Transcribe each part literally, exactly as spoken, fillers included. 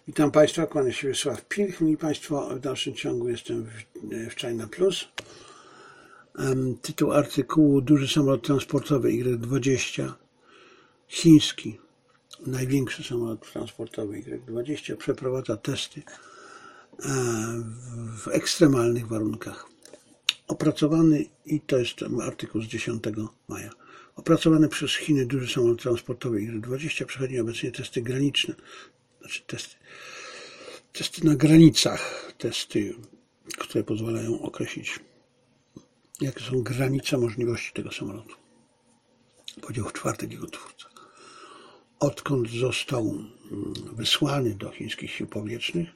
Witam Państwa, kłaniam się Wiesław Pilch. Mili Państwo, w dalszym ciągu jestem w, w China Plus. Um, tytuł artykułu: Duży samolot transportowy Y dwadzieścia, chiński, największy samolot transportowy Y dwadzieścia, przeprowadza testy e, w ekstremalnych warunkach. Opracowany, i to jest artykuł z dziesiątego maja, opracowany przez Chiny duży samolot transportowy Y dwadzieścia przechodzi obecnie testy graniczne, znaczy testy, testy na granicach, testy, które pozwalają określić, jakie są granice możliwości tego samolotu. Powiedział w czwartek jego twórca. Odkąd został wysłany do chińskich sił powietrznych,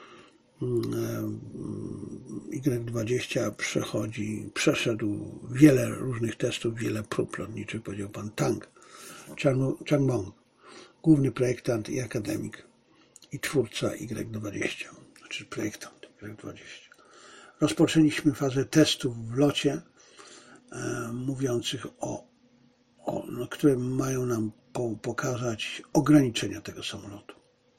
Y dwadzieścia przechodzi, przeszedł wiele różnych testów, wiele prób lotniczych, powiedział pan Tang Changmong, główny projektant i akademik i twórca Y dwadzieścia, znaczy projektant Y dwadzieścia. Rozpoczęliśmy fazę testów w locie, e, mówiących o, o no, które mają nam po, pokazać ograniczenia tego samolotu.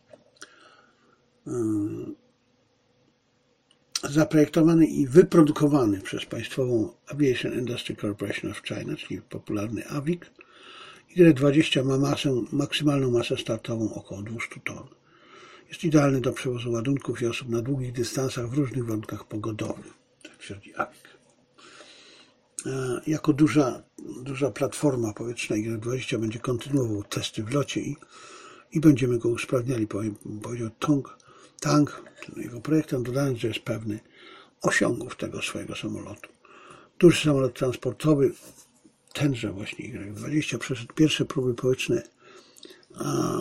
E, Zaprojektowany i wyprodukowany przez państwową Aviation Industry Corporation of China, czyli popularny A V I C, Y dwadzieścia ma masę, maksymalną masę startową około dwieście ton. Jest idealny do przewozu ładunków i osób na długich dystansach w różnych warunkach pogodowych. Tak twierdzi A V I C. Jako duża, duża platforma powietrzna Y dwadzieścia będzie kontynuował testy w locie i, i będziemy go usprawniali, powiedział Tong, Tang, jego projektant, dodając, że jest pewny osiągów tego swojego samolotu. Duży samolot transportowy, tenże właśnie Y dwadzieścia, przeszedł pierwsze próby powietrzne a,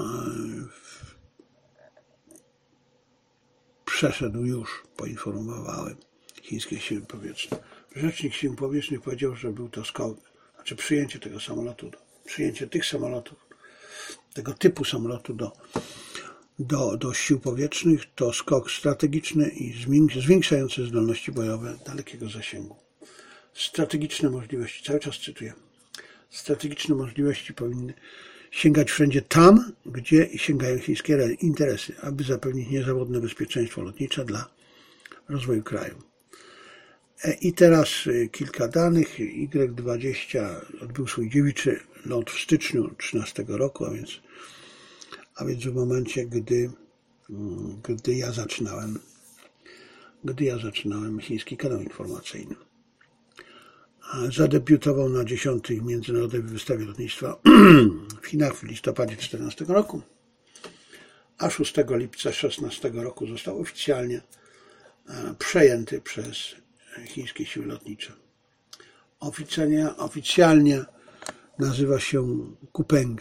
przeszedł już, poinformowały chińskie siły powietrzne. Rzecznik sił powietrznych powiedział, że był to skok, znaczy przyjęcie tego samolotu, przyjęcie tych samolotów, tego typu samolotu do, do, do sił powietrznych to skok strategiczny i zwiększający zdolności bojowe dalekiego zasięgu. Strategiczne możliwości, cały czas cytuję, strategiczne możliwości powinny sięgać wszędzie tam, gdzie sięgają chińskie interesy, aby zapewnić niezawodne bezpieczeństwo lotnicze dla rozwoju kraju. I teraz kilka danych. Y dwadzieścia odbył swój dziewiczy lot w styczniu trzynastego roku, a więc, a więc w momencie, gdy, gdy ja zaczynałem, gdy ja zaczynałem chiński kanał informacyjny. Zadebiutował na dziesiątej Międzynarodowej Wystawie Lotnictwa w Chinach w listopadzie czternastego roku, a szóstego lipca szesnastego roku został oficjalnie przejęty przez chińskie siły lotnicze. Oficjalnie, oficjalnie nazywa się Kupeng.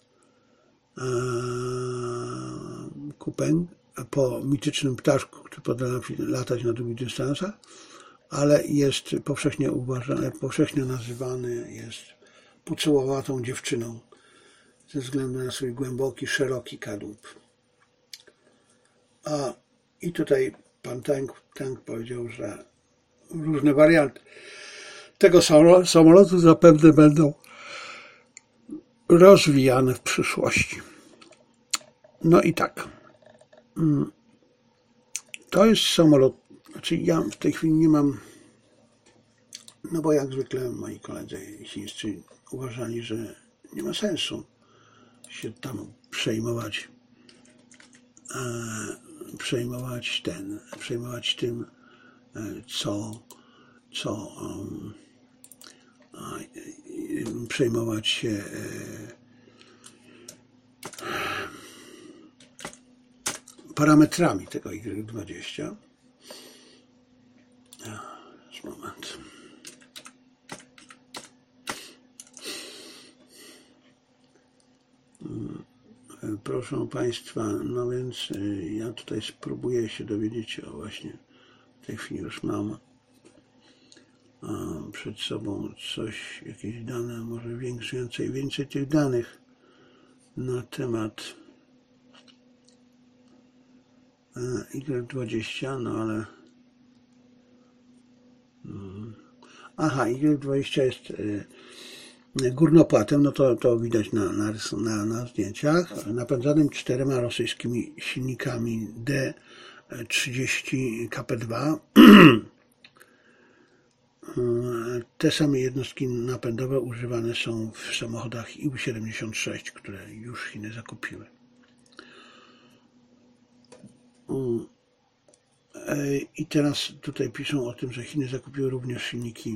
Kupeng, po mitycznym ptaszku, który potrafi latać na długich dystansach, ale jest powszechnie uważany, powszechnie nazywany jest pucołowatą dziewczyną ze względu na swój głęboki, szeroki kadłub. A i tutaj pan Tang, Tang powiedział, że różne warianty tego samolotu zapewne będą rozwijane w przyszłości. No i tak. To jest samolot, znaczy ja w tej chwili nie mam, no bo jak zwykle moi koledzy chińscy uważali, że nie ma sensu się tam przejmować, e, przejmować ten, przejmować tym, e, co, co um, e, przejmować się e, parametrami tego Y dwadzieścia. Moment. Proszę Państwa, no więc ja tutaj spróbuję się dowiedzieć, o właśnie w tej chwili już mam przed sobą coś, jakieś dane, może więcej, więcej tych danych na temat Y dwadzieścia, no ale aha, Y dwadzieścia jest górnopłatem, no to, to widać na, na, na, na zdjęciach, napędzanym czterema rosyjskimi silnikami D trzydzieści K P dwa. Te same jednostki napędowe używane są w samochodach I U siedemdziesiąt sześć, które już Chiny zakupiły. I teraz tutaj piszą o tym, że Chiny zakupiły również silniki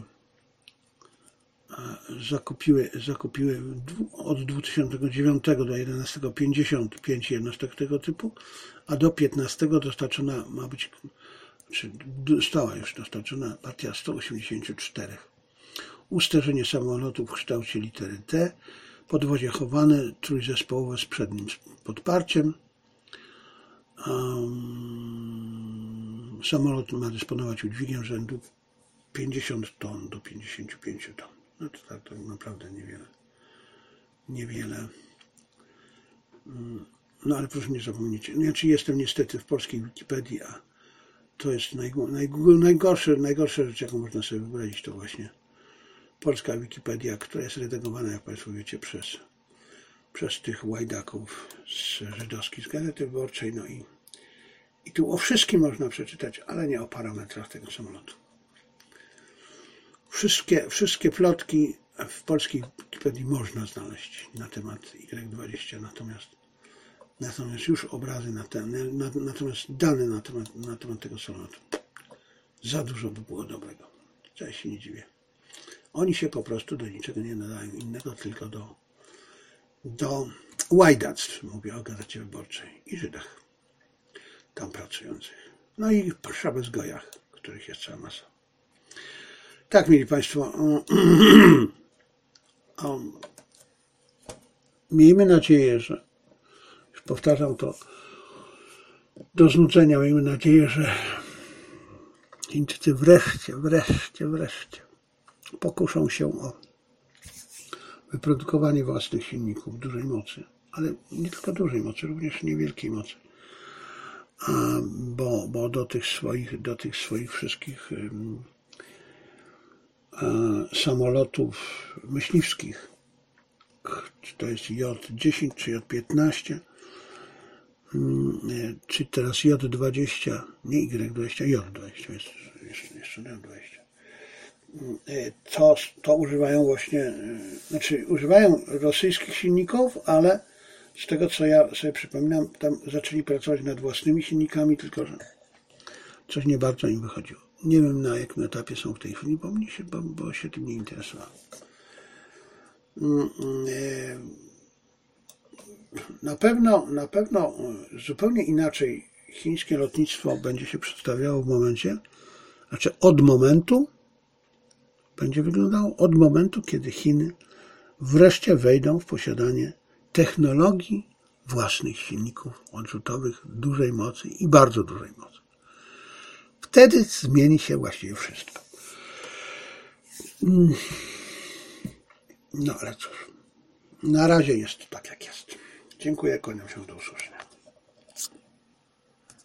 zakupiły, zakupiły od dwa tysiące dziewiątego do jedenastego pięćdziesiąt pięć jednostek tego typu, a do piętnastego dostarczona ma być, czy została już dostarczona partia sto osiemdziesiąt cztery. Usterzenie samolotu w kształcie litery T, podwozie chowane, trójzespołowe z przednim podparciem. Um, samolot ma dysponować udźwigiem rzędu pięćdziesiąt ton do pięćdziesięciu pięciu ton. No to tak, to naprawdę niewiele. Niewiele. No ale proszę nie zapomnieć. Znaczy jestem niestety w polskiej Wikipedii, a to jest najgorsze, najgorsza rzecz, jaką można sobie wyobrazić, to właśnie polska Wikipedia, która jest redagowana, jak Państwo wiecie, przez, przez tych łajdaków z żydowskiej z Gazety Wyborczej. No i, i tu o wszystkim można przeczytać, ale nie o parametrach tego samolotu. Wszystkie, wszystkie plotki w polskiej Wikipedii można znaleźć na temat Y dwadzieścia, natomiast, natomiast już obrazy, na ten, na, natomiast dane na temat, na temat tego samolotu. Za dużo by było dobrego. Ja się nie dziwię. Oni się po prostu do niczego nie nadają innego, tylko do, do łajdactw, mówię o Gazecie Wyborczej i Żydach tam pracujących. No i szabezgojach, których jest cała masa. Tak, mieli Państwo, miejmy nadzieję, że, już powtarzam to do znudzenia, miejmy nadzieję, że Chińczycy wreszcie, wreszcie, wreszcie pokuszą się o wyprodukowanie własnych silników dużej mocy, ale nie tylko dużej mocy, również niewielkiej mocy, bo, bo do tych swoich, do tych swoich wszystkich samolotów myśliwskich, czy to jest J dziesięć, czy J piętnaście, czy teraz J dwadzieścia, nie Y dwadzieścia, J dwadzieścia, jest jeszcze, jeszcze J dwadzieścia. To, to używają właśnie, znaczy używają rosyjskich silników, ale z tego co ja sobie przypominam, tam zaczęli pracować nad własnymi silnikami, tylko że coś nie bardzo im wychodziło. Nie wiem, na jakim etapie są w tej chwili, bo mnie się, bo, bo się tym nie interesowałem. Na pewno, na pewno zupełnie inaczej chińskie lotnictwo będzie się przedstawiało w momencie, znaczy od momentu, będzie wyglądało od momentu, kiedy Chiny wreszcie wejdą w posiadanie technologii własnych silników odrzutowych dużej mocy i bardzo dużej mocy. Wtedy zmieni się właściwie wszystko. No ale cóż, na razie jest tak jak jest. Dziękuję, kłaniam się, do usłyszenia.